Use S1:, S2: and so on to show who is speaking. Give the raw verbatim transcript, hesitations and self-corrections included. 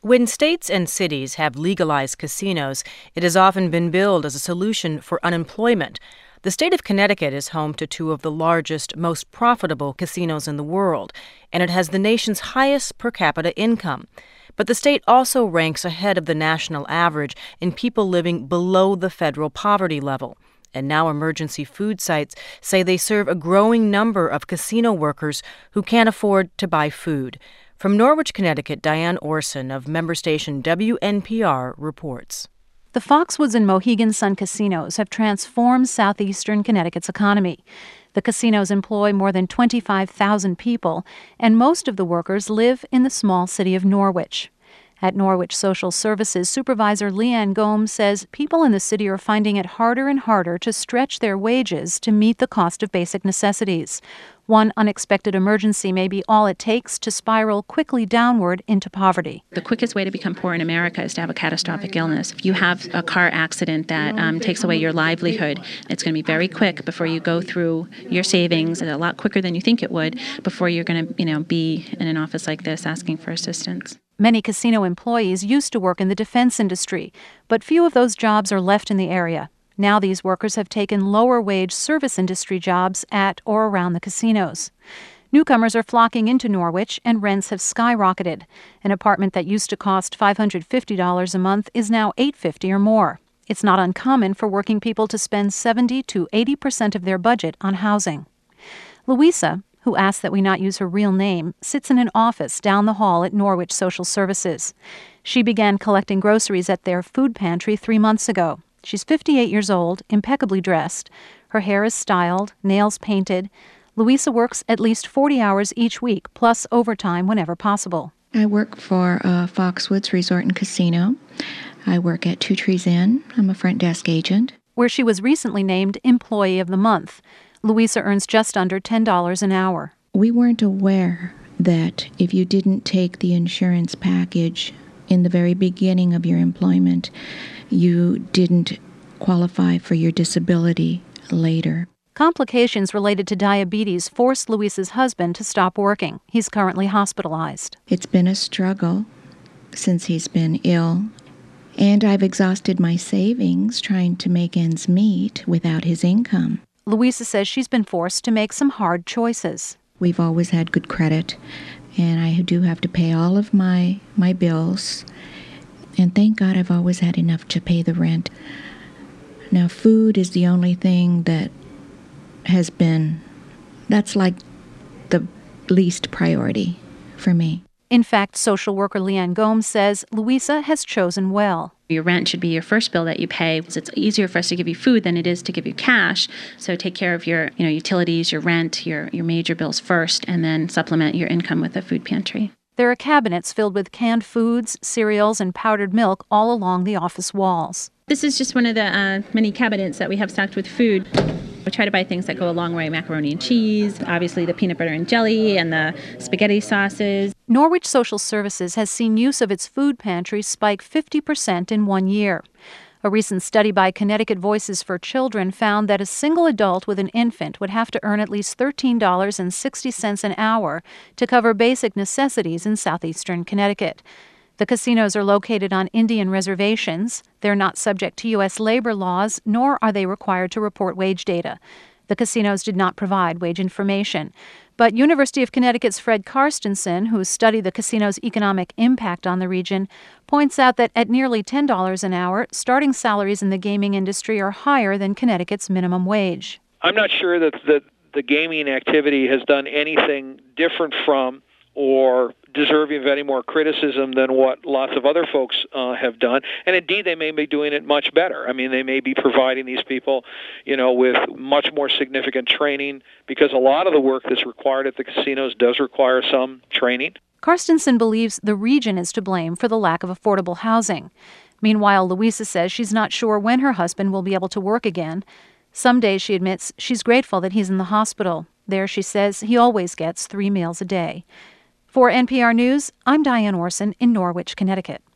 S1: When states and cities have legalized casinos, it has often been billed as a solution for unemployment. The state of Connecticut is home to two of the largest, most profitable casinos in the world, and it has the nation's highest per capita income. But the state also ranks ahead of the national average in people living below the federal poverty level. And now emergency food sites say they serve a growing number of casino workers who can't afford to buy food. From Norwich, Connecticut, Diane Orson of member station W N P R reports.
S2: The Foxwoods and Mohegan Sun casinos have transformed southeastern Connecticut's economy. The casinos employ more than twenty-five thousand people, and most of the workers live in the small city of Norwich. At Norwich Social Services, Supervisor Leanne Gomes says people in the city are finding it harder and harder to stretch their wages to meet the cost of basic necessities. One unexpected emergency may be all it takes to spiral quickly downward into poverty.
S3: The quickest way to become poor in America is to have a catastrophic illness. If you have a car accident that um, takes away your livelihood, it's going to be very quick before you go through your savings, and a lot quicker than you think it would, before you're going to, you know, be in an office like this asking for assistance.
S2: Many casino employees used to work in the defense industry, but few of those jobs are left in the area. Now these workers have taken lower-wage service industry jobs at or around the casinos. Newcomers are flocking into Norwich, and rents have skyrocketed. An apartment that used to cost five hundred fifty dollars a month is now eight hundred fifty dollars or more. It's not uncommon for working people to spend seventy to eighty percent of their budget on housing. Louisa, who asked that we not use her real name, sits in an office down the hall at Norwich Social Services. She began collecting groceries at their food pantry three months ago. She's fifty-eight years old, impeccably dressed. Her hair is styled, nails painted. Louisa works at least forty hours each week, plus overtime whenever possible.
S4: I work for uh, Foxwoods Resort and Casino. I work at Two Trees Inn. I'm a front desk agent.
S2: Where she was recently named Employee of the Month. Louisa earns just under ten dollars an hour.
S4: We weren't aware that if you didn't take the insurance package in the very beginning of your employment, you didn't qualify for your disability later.
S2: Complications related to diabetes forced Louisa's husband to stop working. He's currently hospitalized.
S4: It's been a struggle since he's been ill, and I've exhausted my savings trying to make ends meet without his income.
S2: Louisa says she's been forced to make some hard choices.
S4: We've always had good credit, and I do have to pay all of my, my bills. And thank God I've always had enough to pay the rent. Now, food is the only thing that has been, that's like the least priority for me.
S2: In fact, social worker Leanne Gomes says Louisa has chosen well.
S3: Your rent should be your first bill that you pay. It's easier for us to give you food than it is to give you cash. So take care of your, you know, utilities, your rent, your, your major bills first, and then supplement your income with a food pantry.
S2: There are cabinets filled with canned foods, cereals, and powdered milk all along the office walls.
S3: This is just one of the uh, many cabinets that we have stocked with food. We try to buy things that go a long way, macaroni and cheese, obviously the peanut butter and jelly, and the spaghetti sauces.
S2: Norwich Social Services has seen use of its food pantry spike fifty percent in one year. A recent study by Connecticut Voices for Children found that a single adult with an infant would have to earn at least thirteen dollars and sixty cents an hour to cover basic necessities in southeastern Connecticut. The casinos are located on Indian reservations. They're not subject to U S labor laws, nor are they required to report wage data. The casinos did not provide wage information. But University of Connecticut's Fred Karstensen, who studied the casino's economic impact on the region, points out that at nearly ten dollars an hour, starting salaries in the gaming industry are higher than Connecticut's minimum wage.
S5: I'm not sure that the, the gaming activity has done anything different from or deserving of any more criticism than what lots of other folks uh, have done. And indeed, they may be doing it much better. I mean, they may be providing these people, you know, with much more significant training, because a lot of the work that's required at the casinos does require some training.
S2: Karstensen believes the region is to blame for the lack of affordable housing. Meanwhile, Louisa says she's not sure when her husband will be able to work again. Some days, she admits, she's grateful that he's in the hospital. There, she says, he always gets three meals a day. For N P R News, I'm Diane Orson in Norwich, Connecticut.